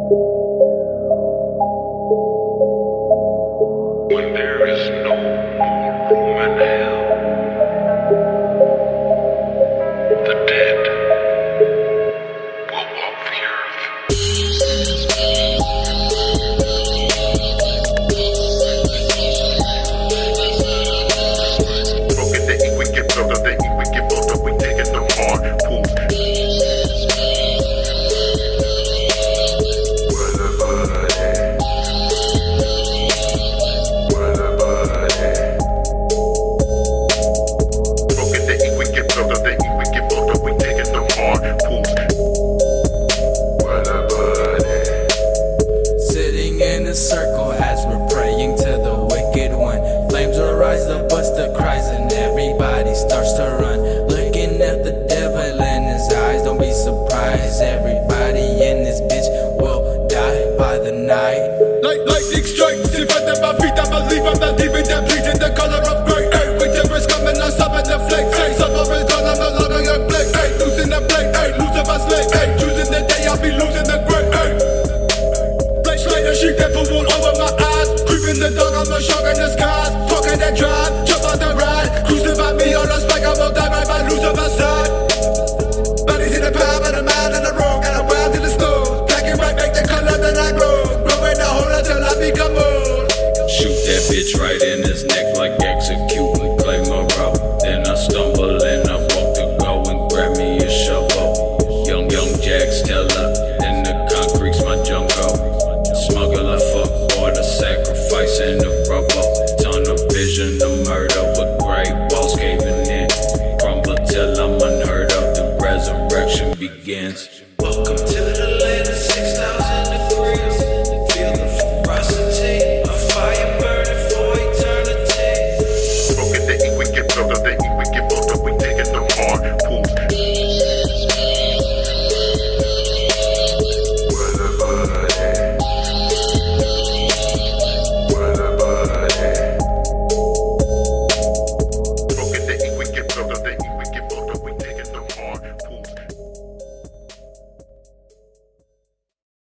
When there is no more room in hell, the dead will walk the earth. Broken, they eat, we get built up, they eat, we get built up, we take it to hard poop. Sitting in a circle as we're praying to the wicked one. Flames will rise, the buster cries, and everybody starts to run. Looking at the devil in his eyes, don't be surprised. Everybody in this bitch will die by the night. Lightning strikes in front of my feet. I believe I'm the demon that bleeds in the color of gray. Ay, winter is coming, I summon the flake. Ay, summer is gone, I'm no longer your blade. Ay, losing the blade, ay, losing my slave. Ay, choosing the day, I'll be losing the gray. Ay, blade slayer, she that put wool over my eyes. Creeping the dog, I'm a shark in the skies. Talking that drive, jump on the ride. Crucify me on a spike, I will die right by losing my side. Bodies in the palm of the mind and the road. Got a wild in the snow. Black and white make the color that I grow. Growing the whole until I become old. Shoot that bitch right in his neck like executing Clay Monroe. Then I stumble and I walk to go and grab me a shovel. Young Jack still up, and the concrete's my jungle. Smuggle a fuck boy, the sacrifice in the rubble. Tunnel vision of murder with gray walls caving in. Crumble till I'm unheard of, the resurrection begins. Welcome to the land of 6,000.